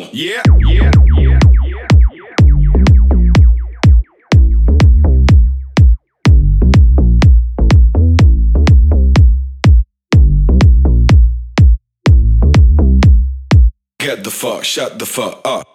on, yeah, yeah, yeah. Get the fuck, shut the fuck up.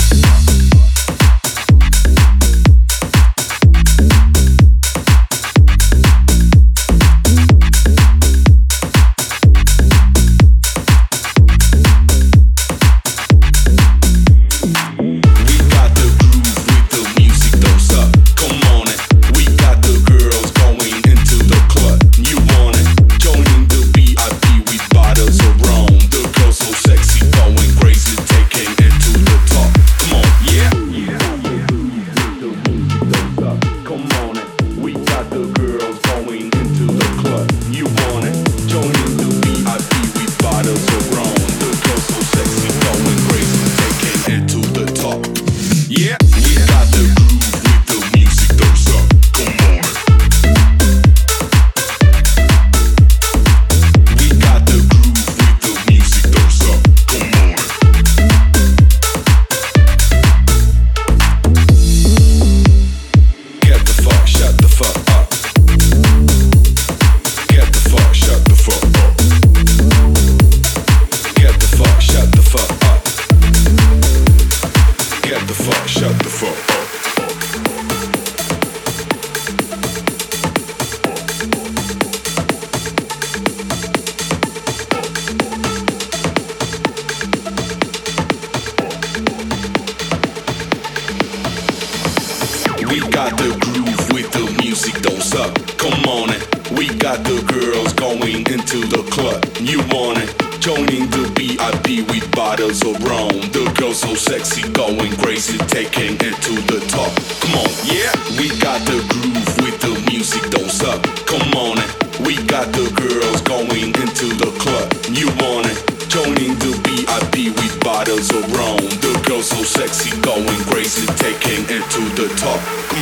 We got the groove with the music, don't suck. Come on it. We got the girls going into the club. You want it? Joining the VIP with bottles of rum. The girls so sexy, going crazy, taking it to the top. Come on, yeah. We got the groove with the music, don't suck. Come on it. We got the girls going into the club. You want it? Joining the VIP with bottles of rum. The girls so sexy, going crazy, taking it to the top. Come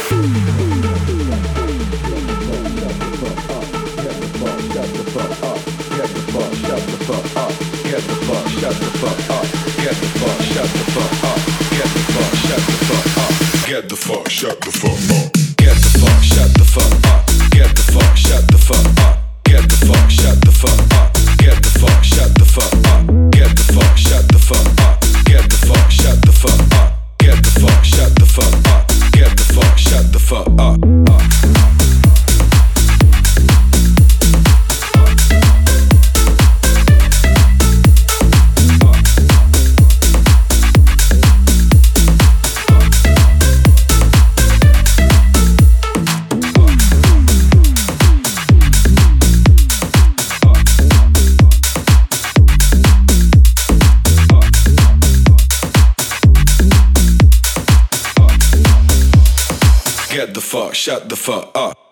on. Get the fuck, shut the fuck up. Get the fuck, shut the fuck up. Get the fuck, shut the fuck up. Get the fuck, shut the fuck up. Get the fuck, shut the fuck up. Get the fuck, shut the fuck up. Get the fuck, shut the fuck up. Get the fuck, shut the fuck up. Get the fuck, shut the fuck up. Get the fuck, shut the fuck up.